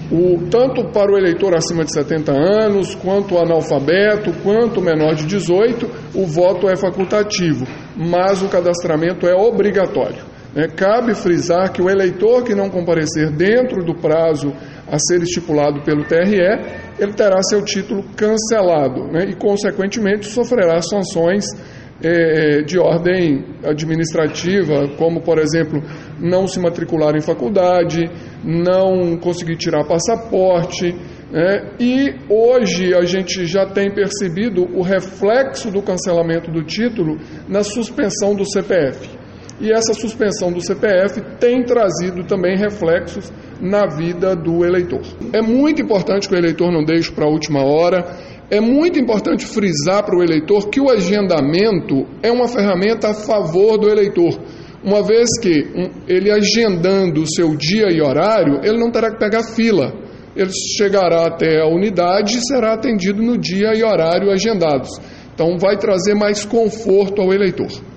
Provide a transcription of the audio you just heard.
tanto para o eleitor acima de 70 anos, quanto o analfabeto, quanto o menor de 18, o voto é facultativo, mas o cadastramento é obrigatório. Cabe frisar que o eleitor que não comparecer dentro do prazo a ser estipulado pelo TRE, ele terá seu título cancelado, e, consequentemente, sofrerá sanções de ordem administrativa, como, por exemplo, não se matricular em faculdade, não conseguir tirar passaporte, e hoje a gente já tem percebido o reflexo do cancelamento do título na suspensão do CPF. E essa suspensão do CPF tem trazido também reflexos na vida do eleitor. É muito importante que o eleitor não deixe para a última hora. É muito importante frisar para o eleitor que o agendamento é uma ferramenta a favor do eleitor, uma vez que ele agendando o seu dia e horário, ele não terá que pegar fila. Ele chegará até a unidade e será atendido no dia e horário agendados. Então vai trazer mais conforto ao eleitor.